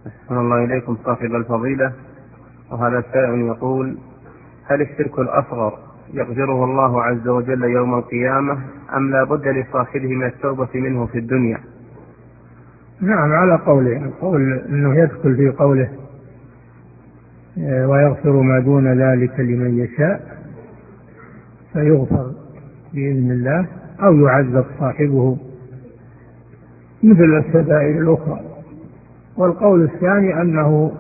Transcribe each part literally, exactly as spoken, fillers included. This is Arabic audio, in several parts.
أحسن الله إليكم صاحب الفضيلة. وهذا السائل يقول: هل الشرك الأصغر يغفره الله عز وجل يوم القيامة أم لا بد لصاحبه من التوبة منه في الدنيا؟ نعم، على قوله، القول أنه يدخل في قوله ويغفر ما دون ذلك لمن يشاء، فيغفر بإذن الله أو يعذب صاحبه مثل الكبائر الأخرى. والقول الثاني أنه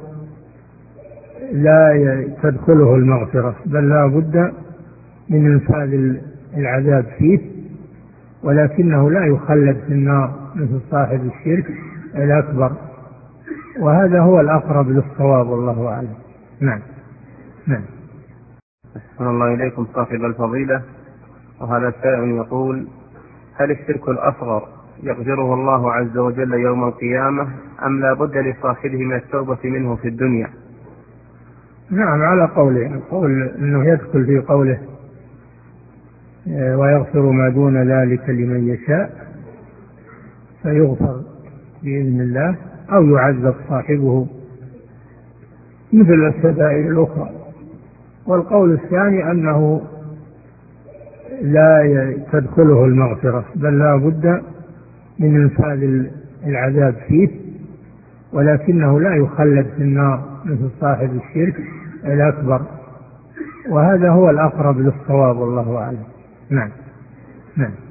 لا تدخله المغفرة، بل لا بد من انفاذ العذاب فيه، ولكنه لا يخلد في النار مثل صاحب الشرك الأكبر. وهذا هو الأقرب للصواب، والله أعلم. نعم نعم. أحسن الله إليكم صاحب الفضيلة. وهذا السائل يقول: هل الشرك الأصغر يغفره الله عز وجل يوم القيامة أم لا بد لصاحبه من التوبة منه في الدنيا؟ نعم، على قوله، القول أنه يدخل في قوله ويغفر ما دون ذلك لمن يشاء، فيغفر بإذن الله أو يعذب صاحبه مثل الكبائر الأخرى. والقول الثاني أنه لا تدخله المغفرة، بل لا بد من انفاذ العذاب فيه، ولكنه لا يخلد في النار مثل صاحب الشرك الأكبر. وهذا هو الأقرب للصواب، والله أعلم. نعم نعم.